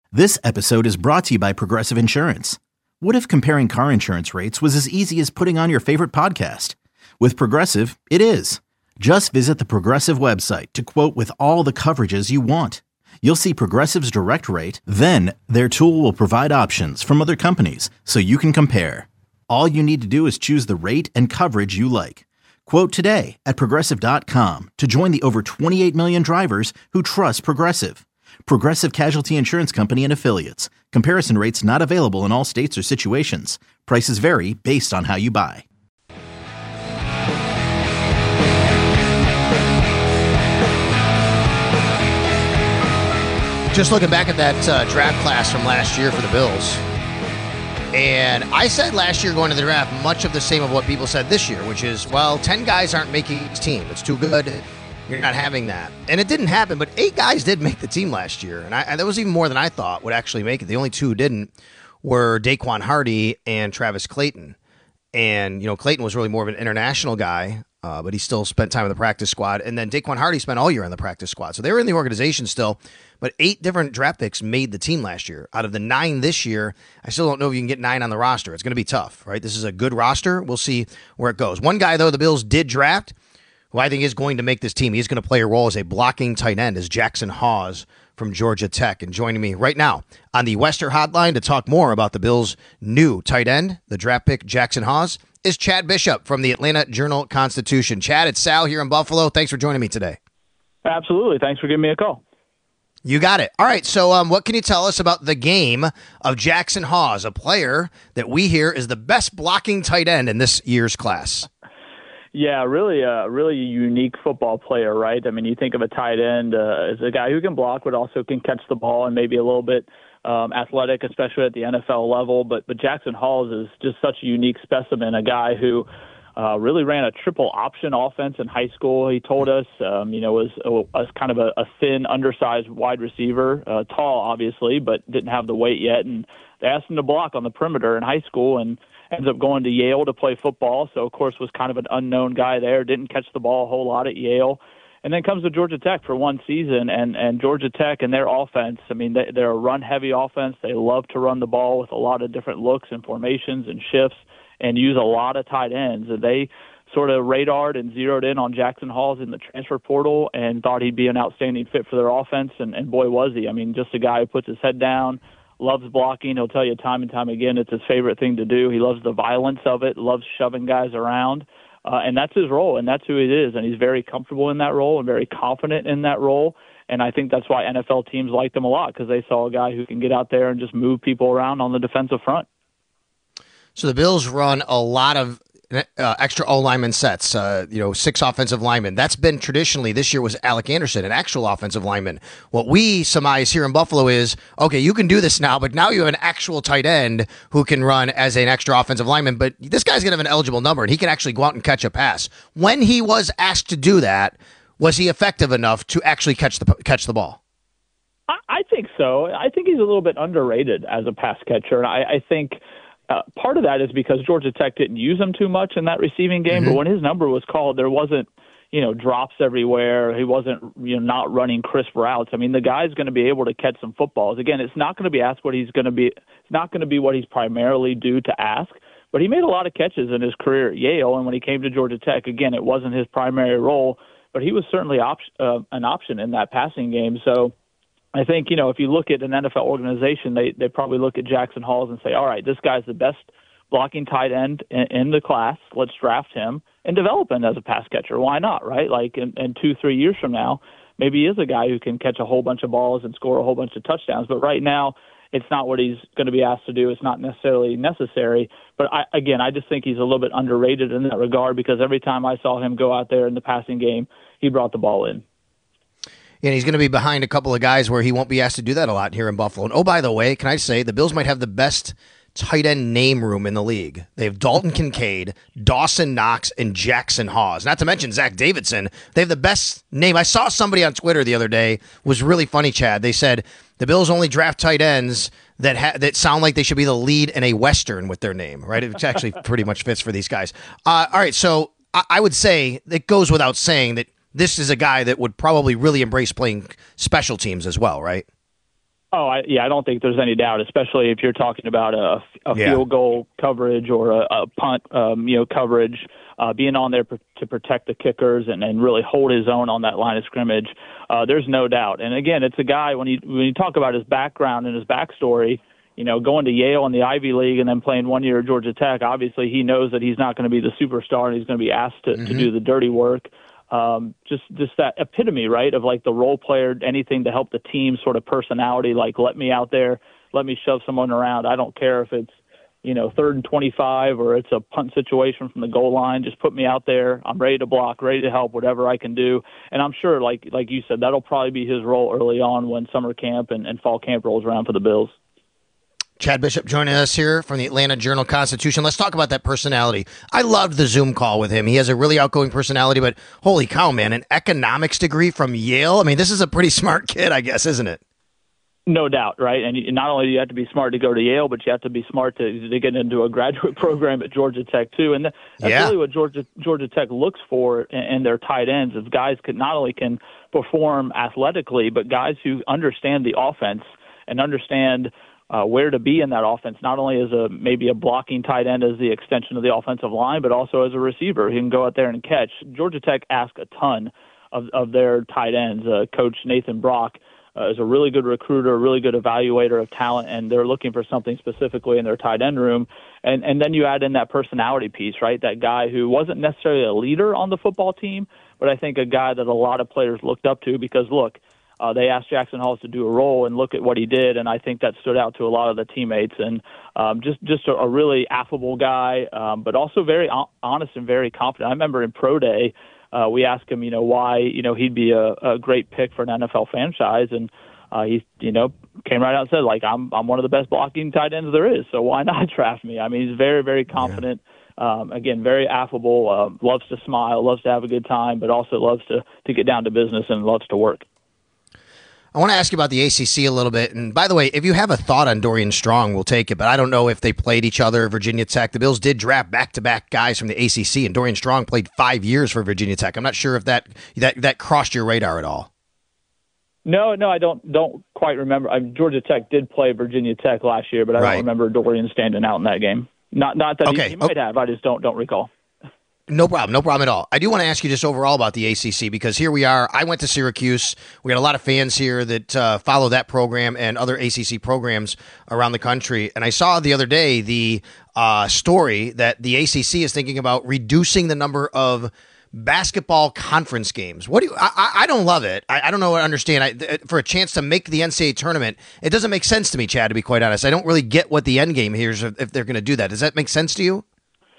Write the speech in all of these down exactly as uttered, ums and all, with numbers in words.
This episode is brought to you by Progressive Insurance. What if comparing car insurance rates was as easy as putting on your favorite podcast? With Progressive, it is. Just visit the Progressive website to quote with all the coverages you want. You'll see Progressive's direct rate, then their tool will provide options from other companies so you can compare. All you need to do is choose the rate and coverage you like. Quote today at progressive dot com to join the over twenty-eight million drivers who trust Progressive. Progressive Casualty Insurance Company and Affiliates. Comparison rates not available in all states or situations. Prices vary based on how you buy. Just looking back at that uh, draft class from last year for the Bills. And I said last year going to the draft much of the same of what people said this year, which is, well, ten guys aren't making this team. It's too good. You're not having that. And it didn't happen, but eight guys did make the team last year. And, I, and that was even more than I thought would actually make it. The only two who didn't were Daquan Hardy and Travis Clayton. And, you know, Clayton was really more of an international guy, uh, but he still spent time in the practice squad. And then Daquan Hardy spent all year on the practice squad. So they were in the organization still. But eight different draft picks made the team last year. Out of the nine this year, I still don't know if you can get nine on the roster. It's going to be tough, right? This is a good roster. We'll see where it goes. One guy, though, the Bills did draft, who I think is going to make this team. He's going to play a role as a blocking tight end, is Jackson Hawes from Georgia Tech. And joining me right now on the Western Hotline to talk more about the Bills' new tight end, the draft pick Jackson Hawes, is Chad Bishop from the Atlanta Journal-Constitution. Chad, it's Sal here in Buffalo. Thanks for joining me today. Absolutely. Thanks for giving me a call. You got it. All right, so um, what can you tell us about the game of Jackson Hawes, a player that we hear is the best blocking tight end in this year's class? Yeah, really a really unique football player, right? I mean, you think of a tight end uh, as a guy who can block but also can catch the ball and maybe a little bit um, athletic, especially at the N F L level. But, but Jackson Hawes is just such a unique specimen, a guy who Uh, really ran a triple option offense in high school. He told us, um, you know, was a, a kind of a, a thin, undersized wide receiver, uh, tall, obviously, but didn't have the weight yet. And they asked him to block on the perimeter in high school and ends up going to Yale to play football. So, of course, was kind of an unknown guy there, didn't catch the ball a whole lot at Yale. And then comes to Georgia Tech for one season, and, and Georgia Tech and their offense, I mean, they, they're a run-heavy offense. They love to run the ball with a lot of different looks and formations and shifts, and use a lot of tight ends. And they sort of radared and zeroed in on Jackson Hawes in the transfer portal and thought he'd be an outstanding fit for their offense, and, and boy, was he. I mean, just a guy who puts his head down, loves blocking. He'll tell you time and time again it's his favorite thing to do. He loves the violence of it, loves shoving guys around, uh, and that's his role, and that's who he is, and he's very comfortable in that role and very confident in that role. And I think that's why N F L teams liked him a lot, because they saw a guy who can get out there and just move people around on the defensive front. So the Bills run a lot of uh, extra O-lineman sets, uh, you know, six offensive linemen. That's been traditionally, this year was Alec Anderson, an actual offensive lineman. What we surmise here in Buffalo is, okay, you can do this now, but now you have an actual tight end who can run as an extra offensive lineman, but this guy's going to have an eligible number, and he can actually go out and catch a pass. When he was asked to do that, was he effective enough to actually catch the catch the ball? I, I think so. I think he's a little bit underrated as a pass catcher, and I, I think – Uh, part of that is because Georgia Tech didn't use him too much in that receiving game, mm-hmm. but when his number was called, there wasn't, you know, drops everywhere. He wasn't, you know, not running crisp routes. I mean, the guy's going to be able to catch some footballs. Again, it's not going to be asked what he's going to be. It's not going to be what he's primarily due to ask, but he made a lot of catches in his career at Yale, and when he came to Georgia Tech, again, it wasn't his primary role, but he was certainly op- uh, an option in that passing game. So I think, you know, if you look at an N F L organization, they, they probably look at Jackson Hawes and say, all right, this guy's the best blocking tight end in, in the class. Let's draft him and develop him as a pass catcher. Why not, right? Like in, in two, three years from now, maybe he is a guy who can catch a whole bunch of balls and score a whole bunch of touchdowns. But right now, it's not what he's going to be asked to do. It's not necessarily necessary. But, I, again, I just think he's a little bit underrated in that regard, because every time I saw him go out there in the passing game, he brought the ball in. And he's going to be behind a couple of guys where he won't be asked to do that a lot here in Buffalo. And, oh, by the way, can I say the Bills might have the best tight end name room in the league. They have Dalton Kincaid, Dawson Knox, and Jackson Hawes. Not to mention Zach Davidson. They have the best name. I saw somebody on Twitter the other day, was really funny, Chad. They said the Bills only draft tight ends that ha- that sound like they should be the lead in a Western with their name, right? It actually pretty much fits for these guys. Uh, all right, so I-, I would say it goes without saying that this is a guy that would probably really embrace playing special teams as well, right? Oh, I, yeah, I don't think there's any doubt, especially if you're talking about a, a Yeah. field goal coverage or a, a punt, um, you know, coverage, uh, being on there pr- to protect the kickers and, and really hold his own on that line of scrimmage. Uh, there's no doubt. And again, it's a guy when you when you talk about his background and his backstory, you know, going to Yale in the Ivy League and then playing one year at Georgia Tech. Obviously, he knows that he's not going to be the superstar and he's going to be asked to, mm-hmm. to do the dirty work. Um, just just that epitome, right, of like the role player, anything to help the team sort of personality, like let me out there, let me shove someone around. I don't care if it's, you know, third and twenty-five or it's a punt situation from the goal line. Just put me out there. I'm ready to block, ready to help, whatever I can do. And I'm sure, like like you said, that'll probably be his role early on when summer camp and, and fall camp rolls around for the Bills. Chad Bishop joining us here from the Atlanta Journal-Constitution. Let's talk about that personality. I loved the Zoom call with him. He has a really outgoing personality, but holy cow, man, an economics degree from Yale? I mean, this is a pretty smart kid, I guess, isn't it? No doubt, right? And not only do you have to be smart to go to Yale, but you have to be smart to, to get into a graduate program at Georgia Tech, too. And that's yeah. really what Georgia Georgia Tech looks for in, in their tight ends, is guys could not only can perform athletically, but guys who understand the offense and understand – Uh, where to be in that offense, not only as a maybe a blocking tight end as the extension of the offensive line, but also as a receiver who can go out there and catch. Georgia Tech asked a ton of, of their tight ends. Uh, Coach Nathan Brock uh, is a really good recruiter, a really good evaluator of talent, and they're looking for something specifically in their tight end room. And, and then you add in that personality piece, right? That guy who wasn't necessarily a leader on the football team, but I think a guy that a lot of players looked up to because, look, Uh, they asked Jackson Hollis to do a role and look at what he did, and I think that stood out to a lot of the teammates. And um, just just a, a really affable guy, um, but also very o- honest and very confident. I remember in Pro Day, uh, we asked him, you know, why you know he'd be a, a great pick for an N F L franchise, and uh, he you know came right out and said, like, I'm I'm one of the best blocking tight ends there is, so why not draft me? I mean, he's very very confident. Yeah. Um, again, very affable, uh, loves to smile, loves to have a good time, but also loves to to get down to business and loves to work. I want to ask you about the A C C a little bit. And by the way, if you have a thought on Dorian Strong, we'll take it. But I don't know if they played each other, Virginia Tech. The Bills did draft back-to-back guys from the A C C, and Dorian Strong played five years for Virginia Tech. I'm not sure if that that, that crossed your radar at all. No, no, I don't don't quite remember. I mean, Georgia Tech did play Virginia Tech last year, but I right. don't remember Dorian standing out in that game. Not not that okay. he, he might okay. have. I just don't don't recall. No problem. No problem at all. I do want to ask you just overall about the A C C, because here we are. I went to Syracuse. We got a lot of fans here that uh, follow that program and other A C C programs around the country. And I saw the other day the uh, story that the A C C is thinking about reducing the number of basketball conference games. What do you, I, I don't love it. I, I don't know what I understand. I, for a chance to make the N C double A tournament, it doesn't make sense to me, Chad, to be quite honest. I don't really get what the end game here is if they're going to do that. Does that make sense to you?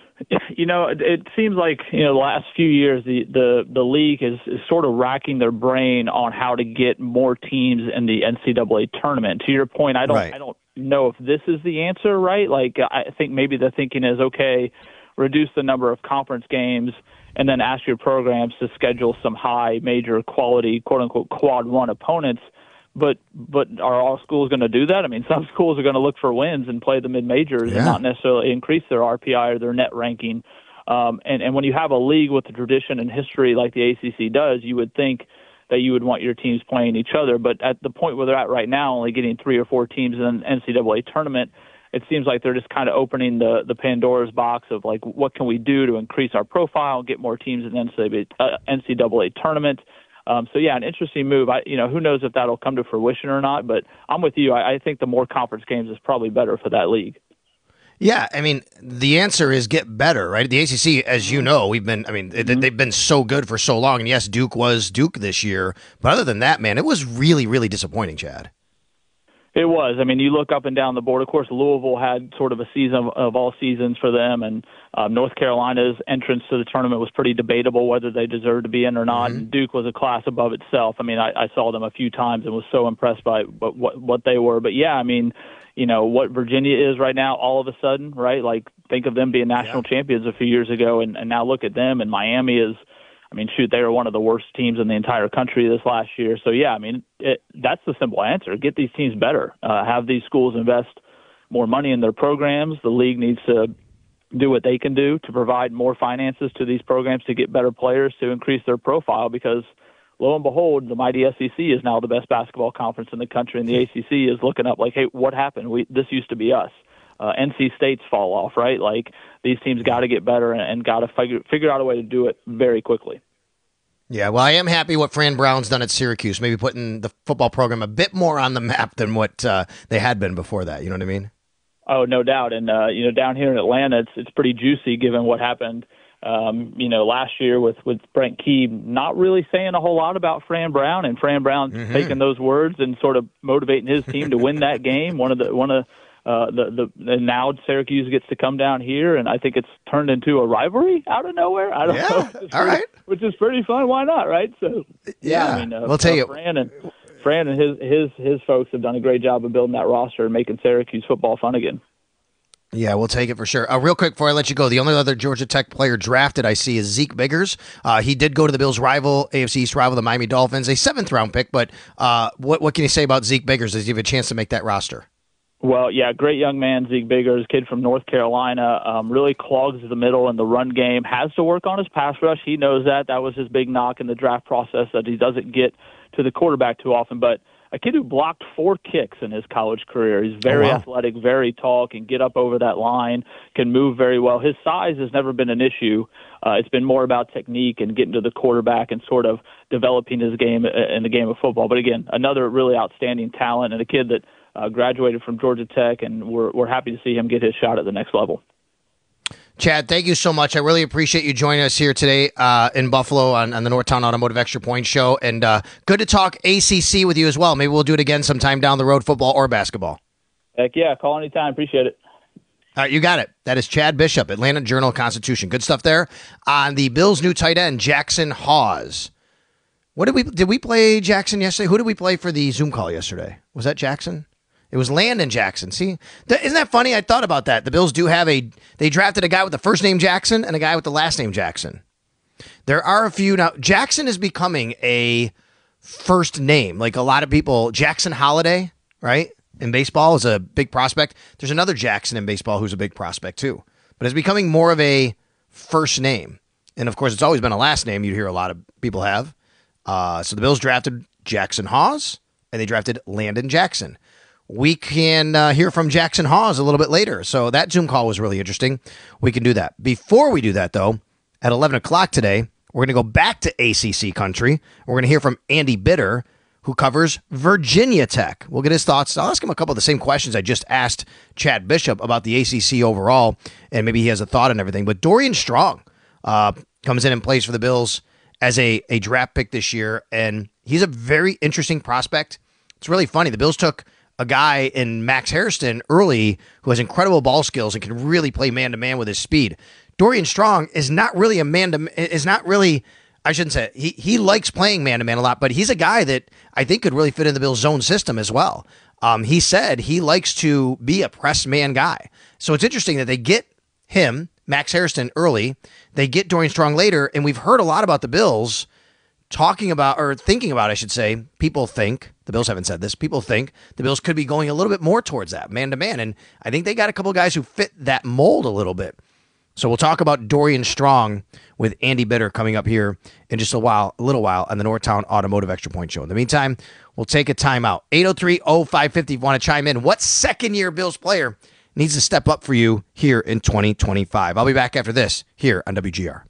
You know, it, it seems like, you know, the last few years, the, the, the league is, is sort of racking their brain on how to get more teams in the N C double A tournament. To your point, I don't right. I don't know if this is the answer, right? Like, I think maybe the thinking is, okay, reduce the number of conference games and then ask your programs to schedule some high major quality, quote unquote, quad one opponents. But but are all schools going to do that? I mean, some schools are going to look for wins and play the mid-majors yeah. and not necessarily increase their R P I or their net ranking. Um, and, and when you have a league with a tradition and history like the A C C does, you would think that you would want your teams playing each other. But at the point where they're at right now, only getting three or four teams in an N C double A tournament, it seems like they're just kind of opening the, the Pandora's box of, like, what can we do to increase our profile, get more teams in the N C double A tournament. Um, so, yeah, an interesting move. I, you know, who knows if that'll come to fruition or not, but I'm with you. I, I think the more conference games is probably better for that league. Yeah, I mean, the answer is get better, right? The A C C, as you know, we've been, I mean, mm-hmm. they've been so good for so long. And yes, Duke was Duke this year. But other than that, man, it was really, really disappointing, Chad. It was. I mean, you look up and down the board. Of course, Louisville had sort of a season of, of all seasons for them, and uh, North Carolina's entrance to the tournament was pretty debatable whether they deserved to be in or not. Mm-hmm. And Duke was a class above itself. I mean, I, I saw them a few times and was so impressed by what, what what they were. But yeah, I mean, you know what Virginia is right now. All of a sudden, right? Like, think of them being national yeah. champions a few years ago, and, and now look at them. And Miami is. I mean, shoot, they were one of the worst teams in the entire country this last year. So, yeah, I mean, it, that's the simple answer. Get these teams better. Uh, have these schools invest more money in their programs. The league needs to do what they can do to provide more finances to these programs to get better players, to increase their profile, because lo and behold, the mighty S E C is now the best basketball conference in the country, and the A C C is looking up like, hey, what happened? We this used to be us. Uh, N C State's fall off, right? Like, these teams got to get better and, and got to figure figure out a way to do it very quickly. Yeah, well, I am happy what Fran Brown's done at Syracuse, maybe putting the football program a bit more on the map than what uh, they had been before that. You know what I mean? Oh, no doubt. And, uh, you know, down here in Atlanta, it's it's pretty juicy given what happened, um, you know, last year with, with Brent Key not really saying a whole lot about Fran Brown, and Fran Brown mm-hmm. taking those words and sort of motivating his team to win that game. One of the one of Uh, the, the and now Syracuse gets to come down here, and I think it's turned into a rivalry out of nowhere. I don't yeah, know, which is, all pretty, right. which is pretty fun. Why not, right? So yeah, yeah. I mean, uh, we'll tell uh, you, Fran and Fran and his his his folks have done a great job of building that roster and making Syracuse football fun again. Yeah, we'll take it for sure. Uh, real quick before I let you go, the only other Georgia Tech player drafted I see is Zeke Biggers. Uh, he did go to the Bills' rival, A F C East rival, the Miami Dolphins, a seventh round pick. But uh, what what can you say about Zeke Biggers? Does he have a chance to make that roster? Well, yeah, great young man, Zeke Biggers, kid from North Carolina, um, really clogs the middle in the run game, has to work on his pass rush. He knows that. That was his big knock in the draft process, that he doesn't get to the quarterback too often. But a kid who blocked four kicks in his college career. He's very oh, wow. athletic, very tall, can get up over that line, can move very well. His size has never been an issue. Uh, it's been more about technique and getting to the quarterback and sort of developing his game in the game of football. But again, another really outstanding talent and a kid that Uh, graduated from Georgia Tech, and we're we're happy to see him get his shot at the next level. Chad, thank you so much. I really appreciate you joining us here today uh, in Buffalo on, on the Northtown Automotive Extra Point Show, and uh, good to talk A C C with you as well. Maybe we'll do it again sometime down the road, football or basketball. Heck yeah, call anytime. Appreciate it. All right, you got it. That is Chad Bishop, Atlanta Journal-Constitution. Good stuff there on the Bills' new tight end, Jackson Hawes. What did we did we play Jackson yesterday? Who did we play for the Zoom call yesterday? Was that Jackson? It was Landon Jackson. See, th- isn't that funny? I thought about that. The Bills do have a, they drafted a guy with the first name Jackson and a guy with the last name Jackson. There are a few now. Jackson is becoming a first name. Like a lot of people, Jackson Holiday, right? In baseball is a big prospect. There's another Jackson in baseball who's a big prospect too, but it's becoming more of a first name. And of course, it's always been a last name. You'd hear a lot of people have. Uh, so the Bills drafted Jackson Hawes and they drafted Landon Jackson. We can uh, hear from Jackson Hawes a little bit later. So that Zoom call was really interesting. We can do that. Before we do that, though, at eleven o'clock today, we're going to go back to A C C country. We're going to hear from Andy Bitter, who covers Virginia Tech. We'll get his thoughts. I'll ask him a couple of the same questions I just asked Chad Bishop about the A C C overall, and maybe he has a thought on everything. But Dorian Strong uh, comes in and plays for the Bills as a, a draft pick this year, and he's a very interesting prospect. It's really funny. The Bills took a guy in Max Hairston early who has incredible ball skills and can really play man-to-man with his speed. Dorian Strong is not really a man-to-man, is not really, I shouldn't say it. He, he likes playing man-to-man a lot, but he's a guy that I think could really fit in the Bills' zone system as well. Um, he said he likes to be a press man guy. So it's interesting that they get him, Max Hairston, early. They get Dorian Strong later, and we've heard a lot about the Bills talking about, or thinking about, I should say, people think, the Bills haven't said this, people think the Bills could be going a little bit more towards that, man-to-man, and I think they got a couple guys who fit that mold a little bit. So we'll talk about Dorian Strong with Andy Bitter coming up here in just a while, a little while, on the Northtown Automotive Extra Point Show. In the meantime, we'll take a timeout. eight oh three oh five five oh if you want to chime in. What second-year Bills player needs to step up for you here in twenty twenty-five? I'll be back after this here on W G R.